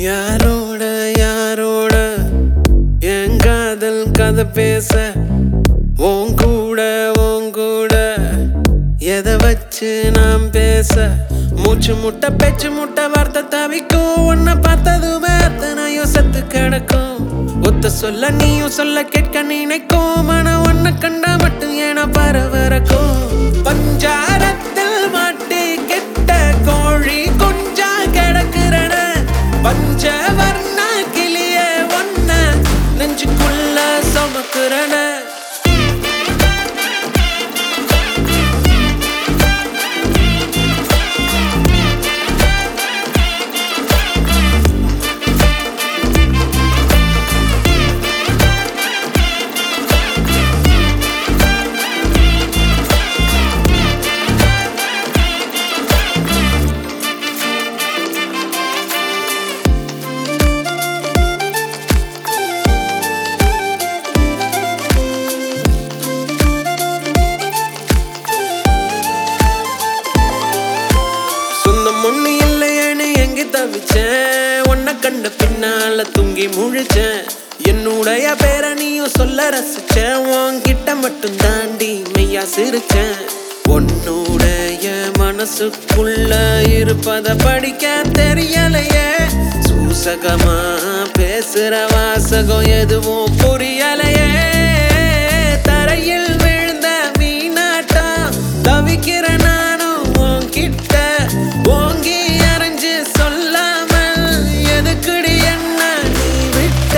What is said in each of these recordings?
யாரோட யாரோட என் காதல் கதை பேச உன் கூட எதை வச்சு நாம் பேச மூச்சு முட்டை பேச்சு முட்டை வார்த்தை தவிக்கும் உன்னை பார்த்ததுமே அத்தனையும் செத்து கிடக்கும் ஒத்த சொல்ல நீயும் சொல்ல கேட்க நினைக்கும் ஆனா உன்னை கண்டா மட்டும் ஏன பரவரக்கும் பஞ்சாரத்தில் மாட்டி கெட்ட கோழி கொஞ்சா கிடக்குறன பஞ்சவர்ண கிளிய ஒன்ன நெஞ்சுக்குள்ள சுமக்குறன ஒண்ணு இல்லையேன்னு எங்க தவிச்சேன் உன்னை கண்ட பின்னால தூங்கி முழிச்சேன் என்னுடைய பேரை நீயும் சொல்ல ரசிச்சேன் உன்கிட்ட மட்டும் தாண்டி மெய்யா சிரிச்சேன் உன்னுடைய மனசுக்குள்ள இருப்பத படிக்க தெரியலையே சூசகமா பேசுற வாசகம் எதுவும் புரியலையே தரையில் விழுந்த மீனாட்டம் தவிக்கிற நானும் உன்கிட்ட ஓங்கி அரைஞ்சு சொல்லாமல் எதுக்குடி என்ன நீ விட்ட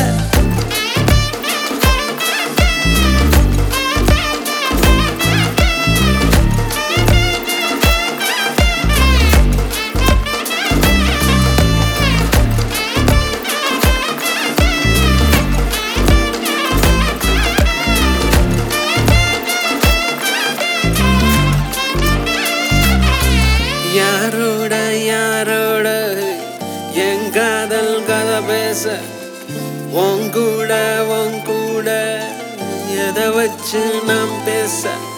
யாரோட யாரோட என் காதல் கதை பேச உன் கூட எதை வச்சு நாம் பேச